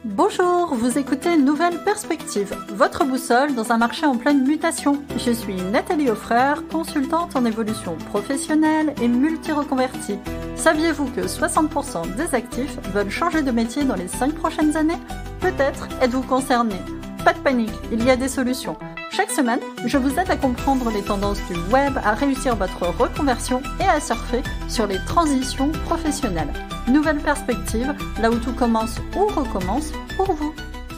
Bonjour, vous écoutez Nouvelle Perspective, votre boussole dans un marché en pleine mutation. Je suis Nathalie Offrer, consultante en évolution professionnelle et multi-reconvertie. Saviez-vous que 60% des actifs veulent changer de métier dans les 5 prochaines années ? Peut-être êtes-vous concerné. Pas de panique, il y a des solutions. Chaque semaine, je vous aide à comprendre les tendances du web, à réussir votre reconversion et à surfer sur les transitions professionnelles. Nouvelle perspective, là où tout commence ou recommence pour vous.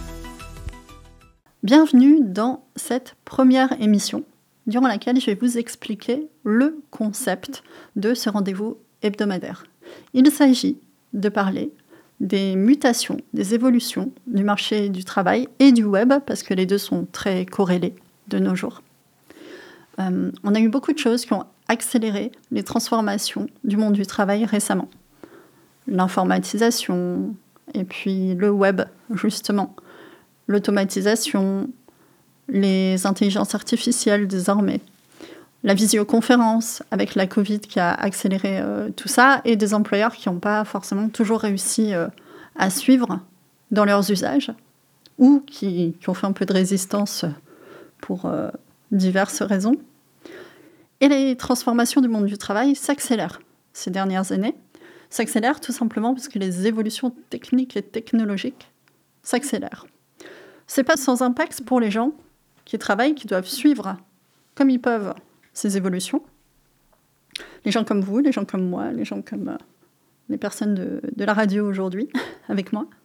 Bienvenue dans cette première émission, durant laquelle je vais vous expliquer le concept de ce rendez-vous hebdomadaire. Il s'agit de parler des mutations, des évolutions du marché du travail et du web, parce que les deux sont très corrélés de nos jours. On a eu beaucoup de choses qui ont accéléré les transformations du monde du travail récemment. L'informatisation, et puis le web, justement, l'automatisation, les intelligences artificielles désormais, la visioconférence avec la Covid qui a accéléré tout ça, et des employeurs qui n'ont pas forcément toujours réussi à suivre dans leurs usages, ou qui ont fait un peu de résistance pour diverses raisons. Et les transformations du monde du travail s'accélèrent ces dernières années. S'accélèrent tout simplement parce que les évolutions techniques et technologiques s'accélèrent. C'est pas sans impact pour les gens qui travaillent, qui doivent suivre comme ils peuvent ces évolutions. Les gens comme vous, les gens comme moi, les gens comme les personnes de la radio aujourd'hui, avec moi,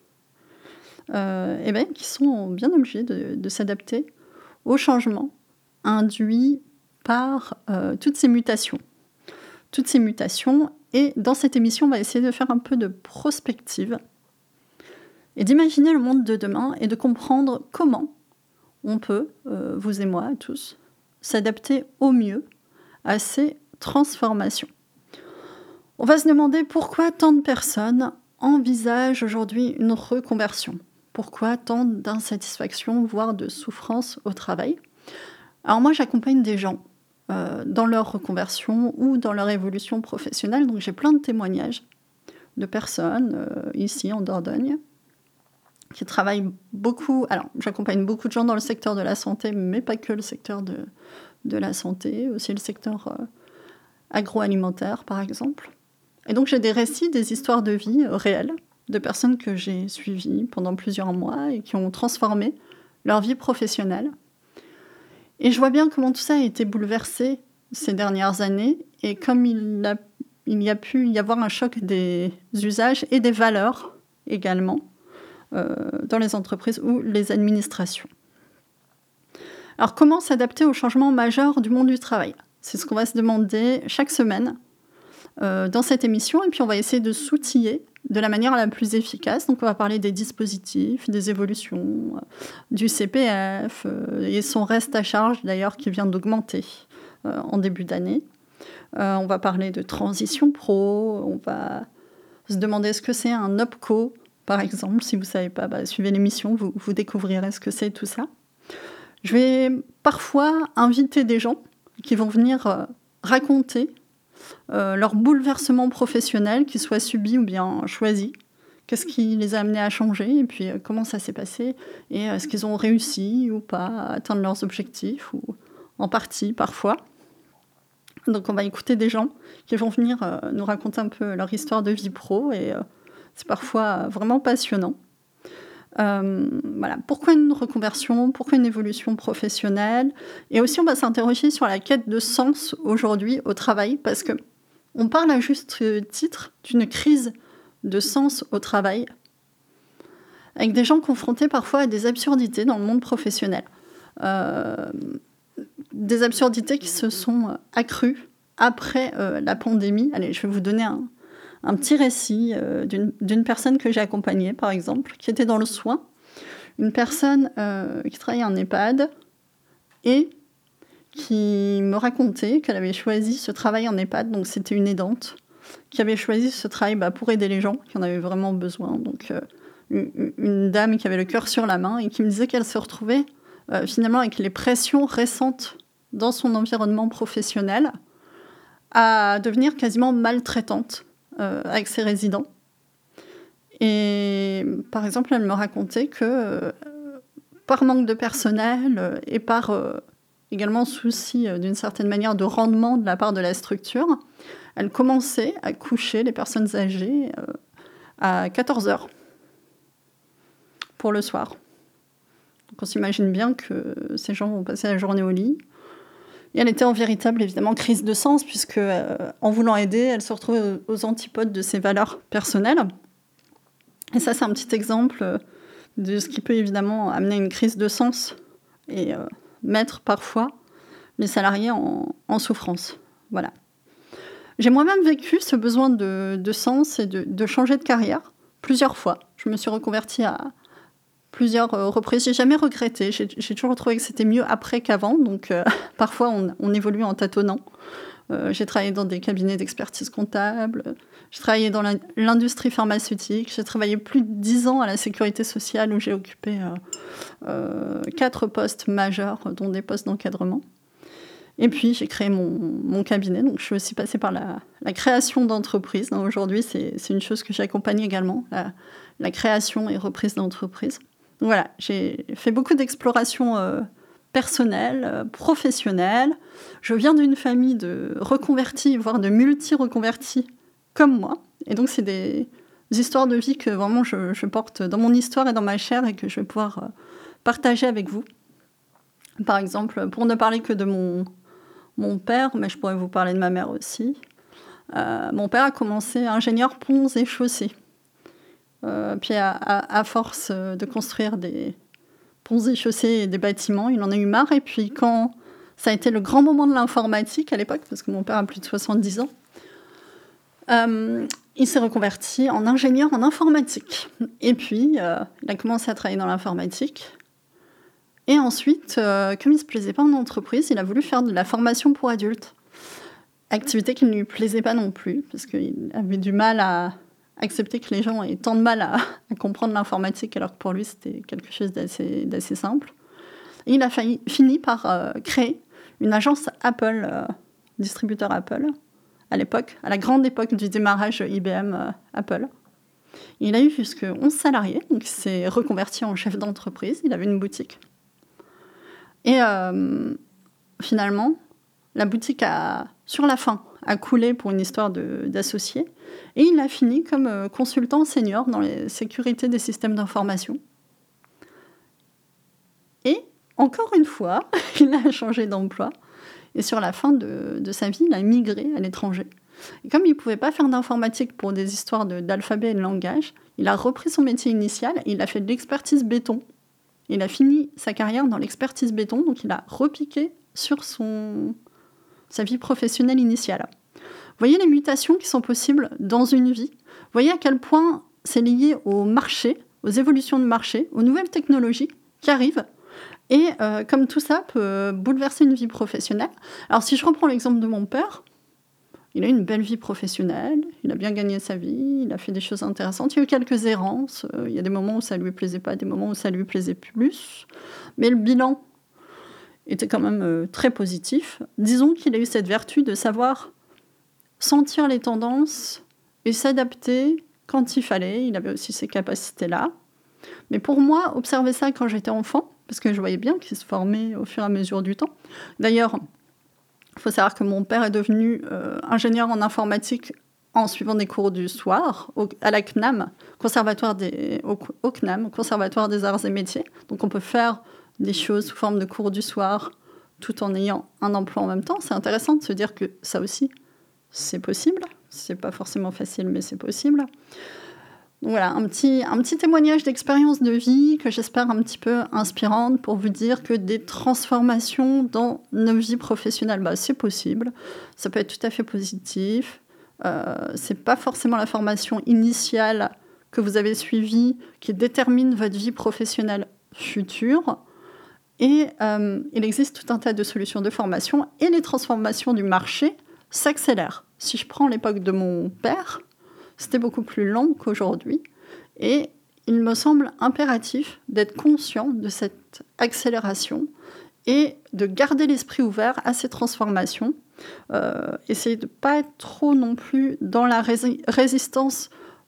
qui sont bien obligés de s'adapter aux changements induits par toutes ces mutations. Toutes ces mutations. Et dans cette émission, on va essayer de faire un peu de prospective et d'imaginer le monde de demain et de comprendre comment on peut, vous et moi, tous, s'adapter au mieux à ces transformations. On va se demander pourquoi tant de personnes envisagent aujourd'hui une reconversion. Pourquoi tant d'insatisfaction, voire de souffrance au travail ? Alors moi, j'accompagne des gens dans leur reconversion ou dans leur évolution professionnelle. Donc j'ai plein de témoignages de personnes ici en Dordogne qui travaillent beaucoup. Alors j'accompagne beaucoup de gens dans le secteur de la santé, mais pas que le secteur de la santé, aussi le secteur agroalimentaire par exemple. Et donc j'ai des récits, des histoires de vie réelles de personnes que j'ai suivies pendant plusieurs mois et qui ont transformé leur vie professionnelle. Et je vois bien comment tout ça a été bouleversé ces dernières années et comme il y a pu y avoir un choc des usages et des valeurs également dans les entreprises ou les administrations. Alors comment s'adapter aux changements majeurs du monde du travail ? C'est ce qu'on va se demander chaque semaine dans cette émission et puis on va essayer de s'outiller de la manière la plus efficace. Donc on va parler des dispositifs, des évolutions, du CPF et son reste à charge d'ailleurs qui vient d'augmenter en début d'année. On va parler de transition pro, on va se demander ce que c'est un OPCO par exemple. Si vous ne savez pas, suivez l'émission, vous découvrirez ce que c'est tout ça. Je vais parfois inviter des gens qui vont venir raconter leur bouleversement professionnel, qu'ils soient subis ou bien choisis. Qu'est-ce qui les a amenés à changer et puis comment ça s'est passé et est-ce qu'ils ont réussi ou pas à atteindre leurs objectifs ou en partie parfois. Donc on va écouter des gens qui vont venir nous raconter un peu leur histoire de vie pro et c'est parfois vraiment passionnant. Voilà. Pourquoi une reconversion ? Pourquoi une évolution professionnelle ? Et aussi, on va s'interroger sur la quête de sens aujourd'hui au travail, parce que on parle à juste titre d'une crise de sens au travail, avec des gens confrontés parfois à des absurdités dans le monde professionnel. Des absurdités qui se sont accrues après la pandémie. Allez, je vais vous donner un petit récit d'une personne que j'ai accompagnée, par exemple, qui était dans le soin. Une personne qui travaillait en EHPAD et qui me racontait qu'elle avait choisi ce travail en EHPAD, donc c'était une aidante, qui avait choisi ce travail pour aider les gens qui en avaient vraiment besoin. Donc une dame qui avait le cœur sur la main et qui me disait qu'elle se retrouvait finalement avec les pressions récentes dans son environnement professionnel à devenir quasiment maltraitante avec ses résidents. Et par exemple, elle me racontait que par manque de personnel et par également souci d'une certaine manière de rendement de la part de la structure, elle commençait à coucher les personnes âgées à 14h pour le soir. Donc on s'imagine bien que ces gens vont passer la journée au lit. Et elle était en véritable, évidemment, crise de sens, puisque en voulant aider, elle se retrouve aux antipodes de ses valeurs personnelles. Et ça, c'est un petit exemple de ce qui peut évidemment amener une crise de sens et mettre parfois les salariés en souffrance. Voilà. J'ai moi-même vécu ce besoin de sens et de changer de carrière plusieurs fois. Je me suis reconvertie à plusieurs reprises. J'ai jamais regretté. J'ai toujours trouvé que c'était mieux après qu'avant. Donc parfois, on évolue en tâtonnant. J'ai travaillé dans des cabinets d'expertise comptable. J'ai travaillé dans l'industrie pharmaceutique. J'ai travaillé plus de 10 ans à la sécurité sociale où j'ai occupé 4 postes majeurs, dont des postes d'encadrement. Et puis, j'ai créé mon cabinet. Donc, je suis aussi passée par la création d'entreprises. Aujourd'hui, c'est une chose que j'accompagne également, la création et reprise d'entreprises. Donc, voilà, j'ai fait beaucoup d'explorations personnelles, professionnelles. Je viens d'une famille de reconvertis, voire de multi-reconvertis comme moi. Et donc, c'est des histoires de vie que vraiment je porte dans mon histoire et dans ma chair et que je vais pouvoir partager avec vous. Par exemple, pour ne parler que de mon père, mais je pourrais vous parler de ma mère aussi. Mon père a commencé ingénieur ponts et chaussées. Puis à force de construire des ponts et chaussées et des bâtiments, il en a eu marre. Et puis quand ça a été le grand moment de l'informatique à l'époque, parce que mon père a plus de 70 ans, il s'est reconverti en ingénieur en informatique. Et puis, il a commencé à travailler dans l'informatique. Et ensuite, comme il ne se plaisait pas en entreprise, il a voulu faire de la formation pour adultes. Activité qui ne lui plaisait pas non plus, parce qu'il avait du mal à accepter que les gens aient tant de mal à comprendre l'informatique, alors que pour lui, c'était quelque chose d'assez simple. Et il a fini par créer une agence Apple, distributeur Apple, à l'époque, à la grande époque du démarrage IBM Apple. Il a eu jusqu'à 11 salariés, donc il s'est reconverti en chef d'entreprise, il avait une boutique. Et finalement, la boutique sur la fin, a coulé pour une histoire d'associés. Et il a fini comme consultant senior dans les sécurités des systèmes d'information. Et encore une fois, il a changé d'emploi. Et sur la fin de sa vie, il a migré à l'étranger. Et comme il ne pouvait pas faire d'informatique pour des histoires d'alphabet et de langage, il a repris son métier initial et il a fait de l'expertise béton. Il a fini sa carrière dans l'expertise béton, donc il a repiqué sur sa vie professionnelle initiale. Vous voyez les mutations qui sont possibles dans une vie. Vous voyez à quel point c'est lié au marché, aux évolutions de marché, aux nouvelles technologies qui arrivent. Et comme tout ça peut bouleverser une vie professionnelle. Alors si je reprends l'exemple de mon père, il a eu une belle vie professionnelle, il a bien gagné sa vie, il a fait des choses intéressantes. Il y a eu quelques errances, il y a des moments où ça ne lui plaisait pas, des moments où ça lui plaisait plus. Mais le bilan était quand même très positif. Disons qu'il a eu cette vertu de savoir sentir les tendances et s'adapter quand il fallait. Il avait aussi ces capacités-là. Mais pour moi, observer ça quand j'étais enfant, parce que je voyais bien qu'il se formait au fur et à mesure du temps. D'ailleurs, il faut savoir que mon père est devenu ingénieur en informatique en suivant des cours du soir à la CNAM, au CNAM, Conservatoire des Arts et Métiers. Donc on peut faire des choses sous forme de cours du soir tout en ayant un emploi en même temps. C'est intéressant de se dire que ça aussi, c'est possible. C'est pas forcément facile, mais c'est possible. Donc voilà, un petit témoignage d'expérience de vie que j'espère un petit peu inspirante pour vous dire que des transformations dans nos vies professionnelles, c'est possible. Ça peut être tout à fait positif. C'est pas forcément la formation initiale que vous avez suivie qui détermine votre vie professionnelle future. Et il existe tout un tas de solutions de formation et les transformations du marché s'accélèrent. Si je prends l'époque de mon père, c'était beaucoup plus lent qu'aujourd'hui. Et il me semble impératif d'être conscient de cette accélération et de garder l'esprit ouvert à ces transformations. Essayer de ne pas être trop non plus dans la résistance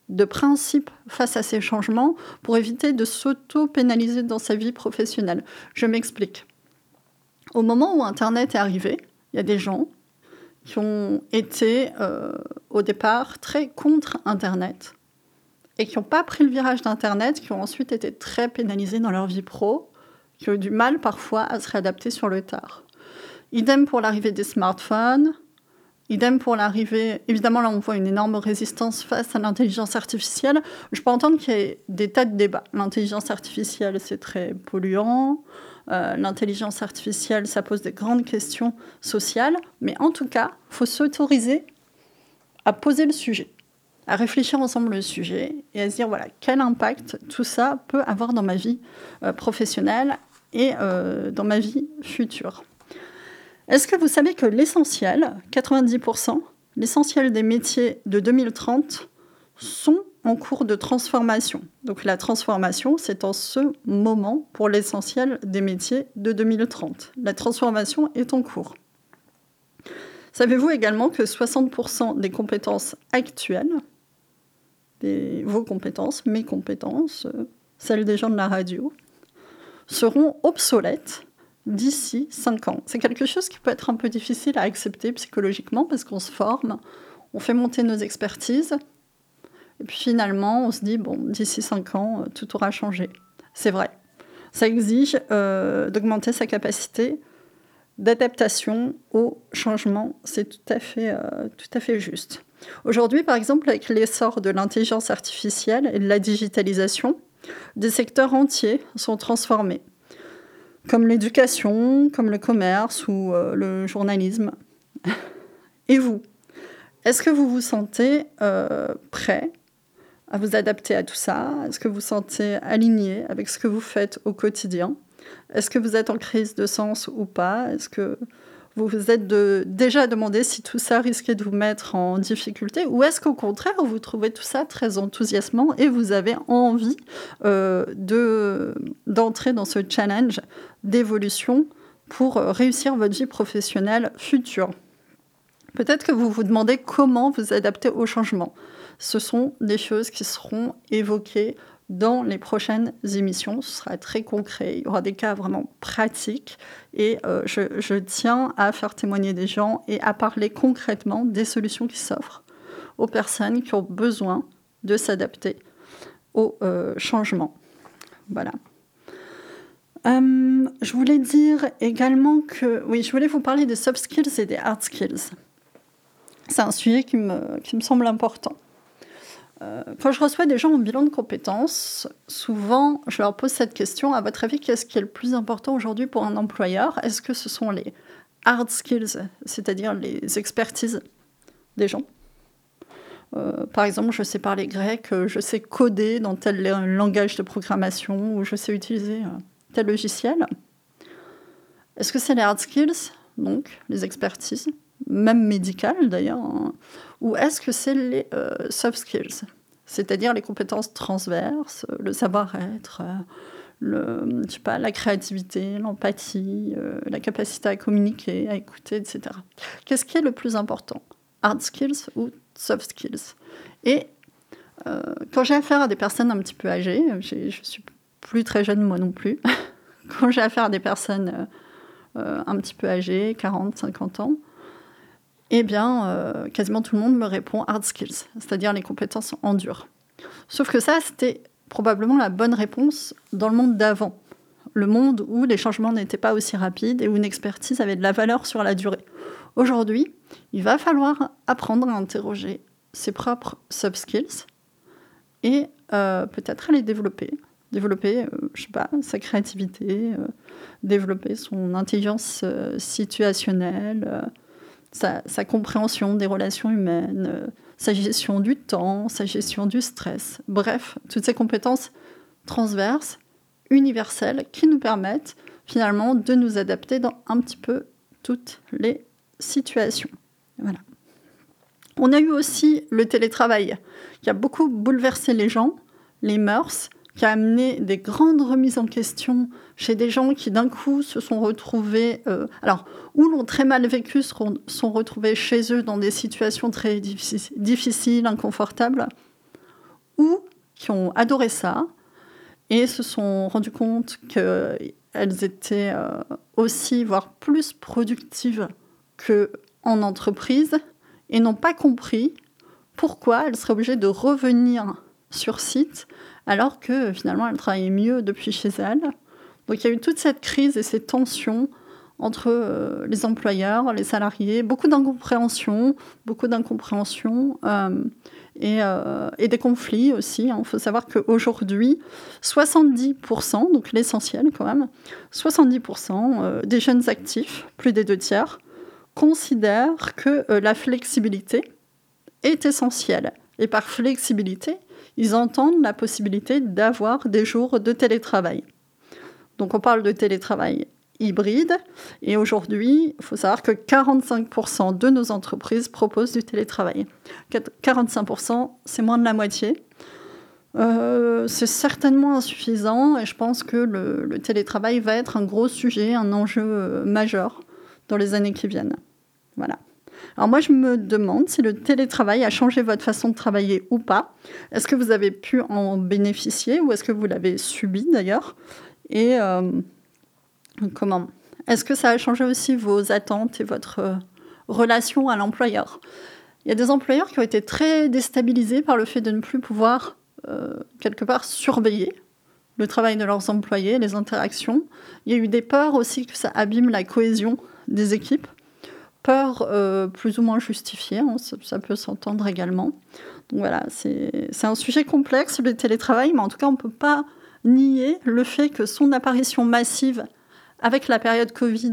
de principe face à ces changements pour éviter de s'auto-pénaliser dans sa vie professionnelle. Je m'explique. Au moment où Internet est arrivé, il y a des gens qui ont été au départ très contre Internet et qui n'ont pas pris le virage d'Internet, qui ont ensuite été très pénalisés dans leur vie pro, qui ont eu du mal parfois à se réadapter sur le tard. Idem pour l'arrivée des smartphones, idem pour l'arrivée... Évidemment, là, on voit une énorme résistance face à l'intelligence artificielle. Je peux entendre qu'il y ait des tas de débats. L'intelligence artificielle, c'est très polluant. L'intelligence artificielle, ça pose des grandes questions sociales. Mais en tout cas, il faut s'autoriser à poser le sujet, à réfléchir ensemble le sujet et à se dire, voilà, quel impact tout ça peut avoir dans ma vie professionnelle et dans ma vie future. Est-ce que vous savez que l'essentiel, 90%, l'essentiel des métiers de 2030 sont en cours de transformation. Donc la transformation, c'est en ce moment pour l'essentiel des métiers de 2030. La transformation est en cours. Savez-vous également que 60% des compétences actuelles, vos compétences, mes compétences, celles des gens de la radio, seront obsolètes d'ici 5 ans. C'est quelque chose qui peut être un peu difficile à accepter psychologiquement parce qu'on se forme, on fait monter nos expertises, et puis finalement, on se dit, bon, d'ici 5 ans, tout aura changé. C'est vrai. Ça exige d'augmenter sa capacité d'adaptation au changement. C'est tout à fait juste. Aujourd'hui, par exemple, avec l'essor de l'intelligence artificielle et de la digitalisation, des secteurs entiers sont transformés, comme l'éducation, comme le commerce ou le journalisme. Et vous, est-ce que vous vous sentez prêt à vous adapter à tout ça? Est-ce que vous vous sentez aligné avec ce que vous faites au quotidien? Est-ce que vous êtes en crise de sens ou pas? Est-ce que vous vous êtes déjà demandé si tout ça risquait de vous mettre en difficulté? Ou est-ce qu'au contraire, vous trouvez tout ça très enthousiasmant et vous avez envie d'entrer dans ce challenge d'évolution pour réussir votre vie professionnelle future? Peut-être que vous vous demandez comment vous adapter au changement. Ce sont des choses qui seront évoquées dans les prochaines émissions. Ce sera très concret. Il y aura des cas vraiment pratiques. Et je tiens à faire témoigner des gens et à parler concrètement des solutions qui s'offrent aux personnes qui ont besoin de s'adapter au changement. Voilà. Je voulais dire également que... Oui, je voulais vous parler des soft skills et des hard skills. C'est un sujet qui me semble important. Quand je reçois des gens en bilan de compétences, souvent, je leur pose cette question. À votre avis, qu'est-ce qui est le plus important aujourd'hui pour un employeur? Est-ce que ce sont les hard skills, c'est-à-dire les expertises des gens? Par exemple, je sais parler grec, je sais coder dans tel langage de programmation, ou je sais utiliser tel logiciel. Est-ce que c'est les hard skills, donc les expertises, même médicales d'ailleurs, hein, ou est-ce que c'est les soft skills, c'est-à-dire les compétences transverses, le savoir-être, la créativité, l'empathie, la capacité à communiquer, à écouter, etc. Qu'est-ce qui est le plus important, hard skills ou soft skills? Et quand j'ai affaire à des personnes un petit peu âgées, je suis plus très jeune moi non plus, quand j'ai affaire à des personnes un petit peu âgées, 40, 50 ans, eh bien, quasiment tout le monde me répond hard skills, c'est-à-dire les compétences en dur. Sauf que ça, c'était probablement la bonne réponse dans le monde d'avant, le monde où les changements n'étaient pas aussi rapides et où une expertise avait de la valeur sur la durée. Aujourd'hui, il va falloir apprendre à interroger ses propres soft skills et peut-être à les développer, sa créativité, développer son intelligence situationnelle, sa compréhension des relations humaines, sa gestion du temps, sa gestion du stress. Bref, toutes ces compétences transverses, universelles, qui nous permettent finalement de nous adapter dans un petit peu toutes les situations. Voilà. On a eu aussi le télétravail, qui a beaucoup bouleversé les gens, les mœurs, qui a amené des grandes remises en question chez des gens qui d'un coup se sont retrouvés, ou l'ont très mal vécu, sont retrouvés chez eux dans des situations très difficiles, inconfortables, ou qui ont adoré ça et se sont rendus compte qu'elles étaient aussi, voire plus productives qu'en entreprise et n'ont pas compris pourquoi elles seraient obligées de revenir sur site alors que finalement elles travaillaient mieux depuis chez elles. Donc il y a eu toute cette crise et ces tensions entre les employeurs, les salariés, beaucoup d'incompréhension et des conflits aussi. Il faut savoir qu'aujourd'hui, 70%, donc l'essentiel quand même, 70% des jeunes actifs, plus des 2/3, considèrent que la flexibilité est essentielle. Et par flexibilité, ils entendent la possibilité d'avoir des jours de télétravail. Donc on parle de télétravail hybride. Et aujourd'hui, il faut savoir que 45% de nos entreprises proposent du télétravail. 45%, c'est moins de la moitié. C'est certainement insuffisant et je pense que le télétravail va être un gros sujet, un enjeu majeur dans les années qui viennent. Voilà. Alors moi, je me demande si le télétravail a changé votre façon de travailler ou pas. Est-ce que vous avez pu en bénéficier ou est-ce que vous l'avez subi d'ailleurs ? Et comment ? Est-ce que ça a changé aussi vos attentes et votre relation à l'employeur ? Il y a des employeurs qui ont été très déstabilisés par le fait de ne plus pouvoir, quelque part, surveiller le travail de leurs employés, les interactions. Il y a eu des peurs aussi que ça abîme la cohésion des équipes. Peurs plus ou moins justifiées, hein, ça peut s'entendre également. Donc voilà, c'est un sujet complexe, le télétravail, mais en tout cas, on ne peut pas nier le fait que son apparition massive avec la période Covid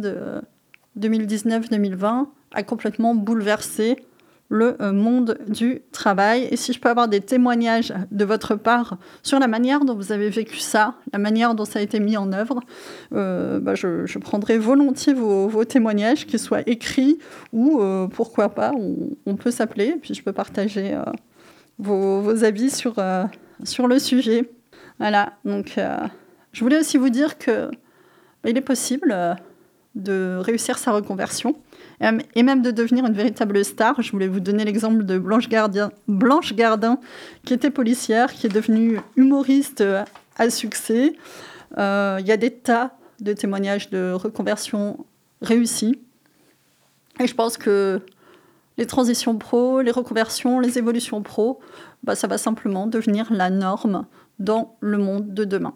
2019-2020 a complètement bouleversé le monde du travail. Et si je peux avoir des témoignages de votre part sur la manière dont vous avez vécu ça, la manière dont ça a été mis en œuvre, je prendrai volontiers vos témoignages, qu'ils soient écrits ou pourquoi pas, on peut s'appeler, et puis je peux partager vos avis sur le sujet. Voilà, donc je voulais aussi vous dire que il est possible de réussir sa reconversion et même de devenir une véritable star. Je voulais vous donner l'exemple de Blanche Gardin, qui était policière, qui est devenue humoriste à succès. Il y a des tas de témoignages de reconversion réussis. Et je pense que les transitions pro, les reconversions, les évolutions pro, ça va simplement devenir la norme dans le monde de demain.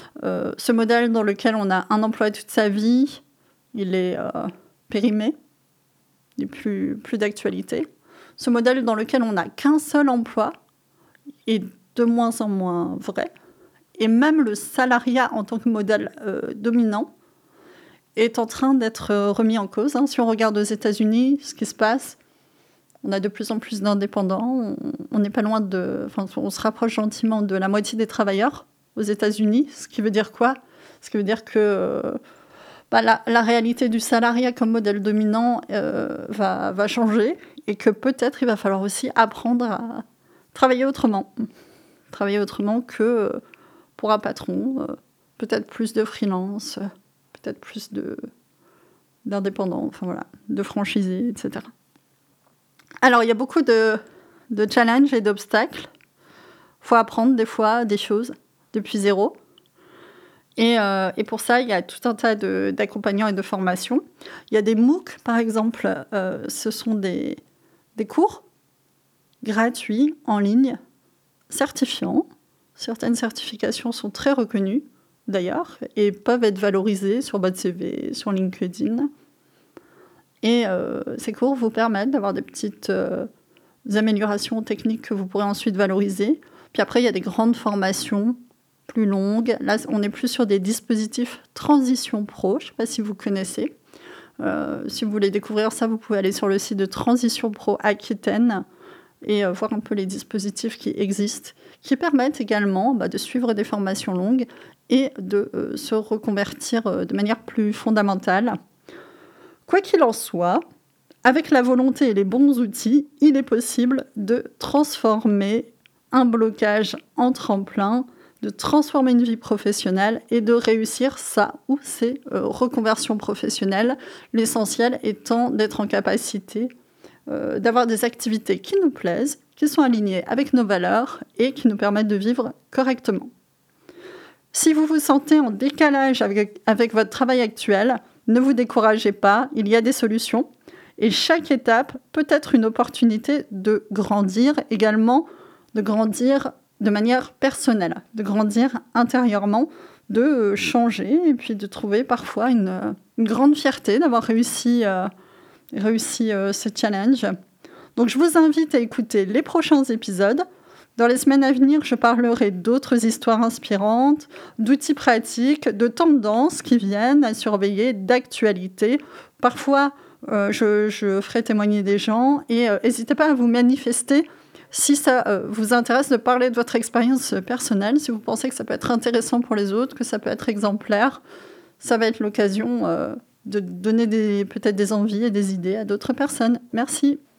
Ce modèle dans lequel on a un emploi toute sa vie, il est périmé, il n'est plus d'actualité. Ce modèle dans lequel on n'a qu'un seul emploi est de moins en moins vrai. Et même le salariat en tant que modèle dominant est en train d'être remis en cause. Si on regarde aux États-Unis, ce qui se passe, on a de plus en plus d'indépendants. On n'est pas loin on se rapproche gentiment de la moitié des travailleurs aux États-Unis. Ce qui veut dire quoi ? Ce qui veut dire que la réalité du salariat comme modèle dominant va changer et que peut-être il va falloir aussi apprendre à travailler autrement. Travailler autrement que pour un patron, peut-être plus de freelance, peut-être plus d'indépendants, de franchisés, etc. Alors, il y a beaucoup de challenges et d'obstacles. Il faut apprendre des fois des choses depuis zéro. Et pour ça, il y a tout un tas d'accompagnants et de formations. Il y a des MOOC, par exemple. Ce sont des cours gratuits, en ligne, certifiants. Certaines certifications sont très reconnues, d'ailleurs, et peuvent être valorisées sur votre CV, sur LinkedIn. Et ces cours vous permettent d'avoir des petites améliorations techniques que vous pourrez ensuite valoriser. Puis après, il y a des grandes formations plus longues. Là, on est plus sur des dispositifs Transition Pro. Je ne sais pas si vous connaissez. Si vous voulez découvrir ça, vous pouvez aller sur le site de Transition Pro Aquitaine et voir un peu les dispositifs qui existent, qui permettent également de suivre des formations longues et de se reconvertir de manière plus fondamentale. Quoi qu'il en soit, avec la volonté et les bons outils, il est possible de transformer un blocage en tremplin, de transformer une vie professionnelle et de réussir sa ou ses reconversions professionnelles. L'essentiel étant d'être en capacité d'avoir des activités qui nous plaisent, qui sont alignés avec nos valeurs et qui nous permettent de vivre correctement. Si vous vous sentez en décalage avec votre travail actuel, ne vous découragez pas, il y a des solutions. Et chaque étape peut être une opportunité de grandir également, de grandir de manière personnelle, de grandir intérieurement, de changer et puis de trouver parfois une grande fierté d'avoir réussi ce challenge. Donc je vous invite à écouter les prochains épisodes. Dans les semaines à venir, je parlerai d'autres histoires inspirantes, d'outils pratiques, de tendances qui viennent à surveiller, d'actualités. Parfois, je ferai témoigner des gens et n'hésitez pas à vous manifester si ça vous intéresse de parler de votre expérience personnelle, si vous pensez que ça peut être intéressant pour les autres, que ça peut être exemplaire. Ça va être l'occasion de donner peut-être des envies et des idées à d'autres personnes. Merci.